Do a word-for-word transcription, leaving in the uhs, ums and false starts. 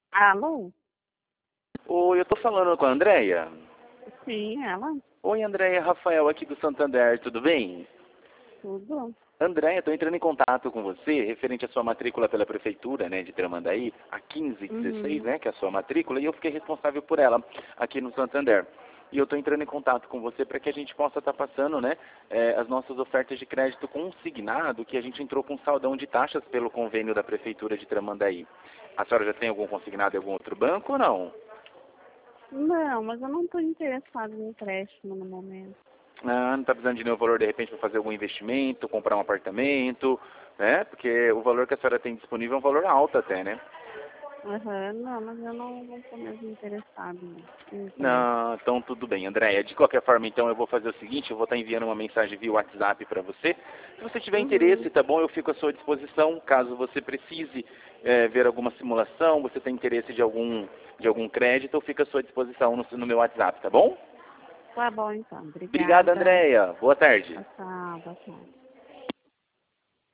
Alô? Oi, eu tô falando com a Andréia. Sim, ela? Oi, Andréia, Rafael aqui do Santander, tudo bem? Tudo? Andréia, tô entrando em contato com você referente à sua matrícula pela prefeitura, né, de Tramandaí, a quinze dezesseis, Uhum. né, que é a sua matrícula, e eu fiquei responsável por ela aqui no Santander. E eu tô entrando em contato com você para que a gente possa estar passando, né, eh, as nossas ofertas de crédito consignado, que a gente entrou com saldão de taxas pelo convênio da prefeitura de Tramandaí. A senhora já tem algum consignado em algum outro banco ou não? Não, mas eu não estou interessada em empréstimo no momento. Ah, não está precisando de nenhum valor de repente para fazer algum investimento, comprar um apartamento, né? Porque o valor que a senhora tem disponível é um valor alto até, né? Aham, não, mas eu não não estou mesmo interessada em em empréstimo. Não, então tudo bem, Andréia. De qualquer forma, então eu vou fazer o seguinte, eu vou estar enviando uma mensagem via WhatsApp para você. Se você tiver interesse, Uhum. tá bom? Eu fico à sua disposição, caso você precise eh, ver alguma simulação, você tem interesse de algum de algum crédito, eu fico à sua disposição no, no meu WhatsApp, tá bom? Tá bom então, Obrigado, obrigada. Andréia. Boa tarde. Tchau, tchau, boa tarde.